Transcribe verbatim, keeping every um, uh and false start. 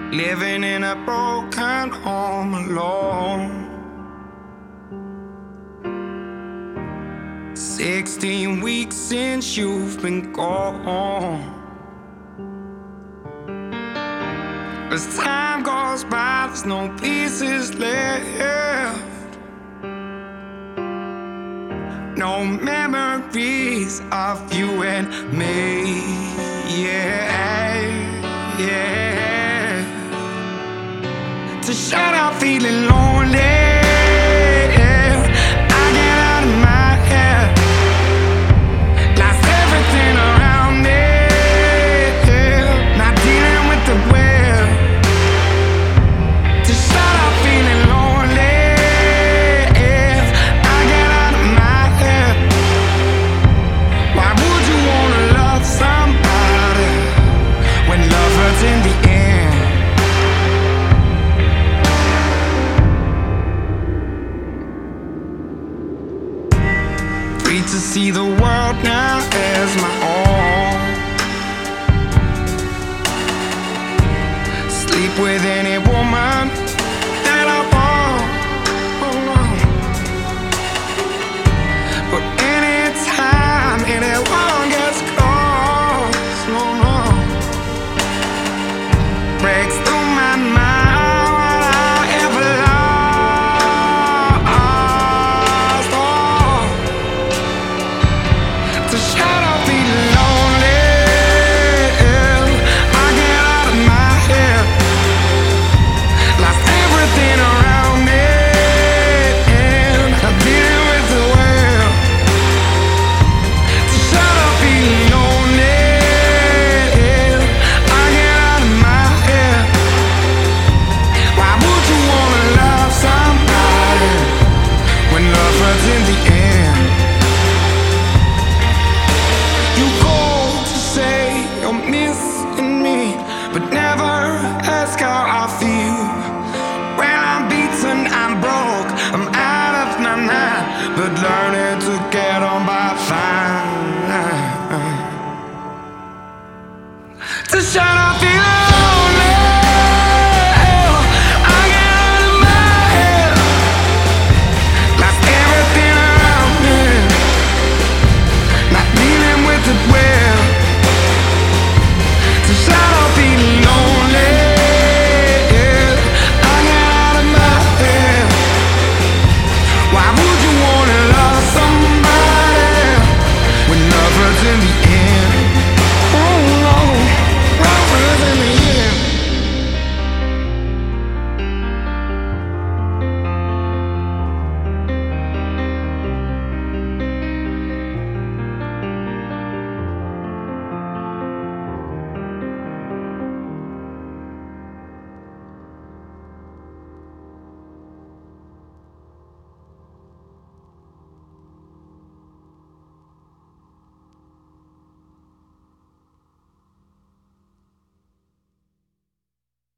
living in a broken home alone. Sixteen weeks since you've been gone. As time goes by, there's no pieces left, no memories of you and me. Yeah, yeah. To shut up feeling lonely, I get out of my head, lost everything around me, not dealing with the will. To shut up feeling lonely, I get out of my head. Why would you wanna love somebody when love hurts in the end? Free to see the world now as my own, sleep with any woman that I want, but anytime anyone gets close, no, no, breaks through my mind what I ever lost. Oh, to shut up feeling lonely, I get out of my head, lost everything around me, and I'm dealing with the world. To shut up feeling lonely, I get out of my head. Why would you wanna love somebody when love hurts in the end? You go to say you're missing me, but never ask how I feel. When I'm beaten, I'm broke, I'm out of my mind, but learning to get on by fine. To shut up feeling